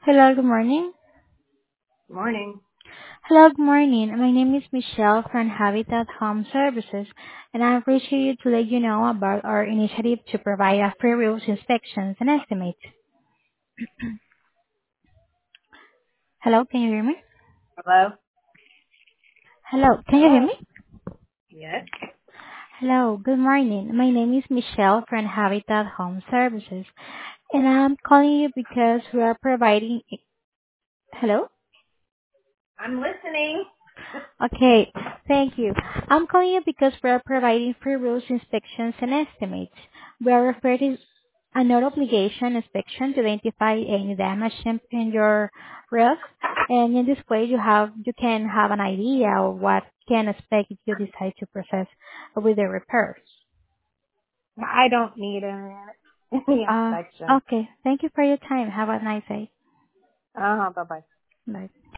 Hello, good morning. Morning. Hello, good morning. My name is Michelle from Habitat Home Services, and I appreciate you to let you know about our initiative to provide a free roof inspections and estimates. Hello, can you hear me? Hello? Hello, can you hear Hello? me? Yes. Hello, good morning. My name is Michelle from Habitat Home Services, and I'm calling you because we are providing... Hello? I'm listening. Okay, thank you. I'm calling you because we are providing free rules inspections and estimates. We are referring a no-obligation inspection to identify any damage in your roof, and in this way you can have an idea of what can expect if you decide to process with the repairs. I don't need any inspection. Okay, thank you for your time. Have a nice day. Bye bye. Bye.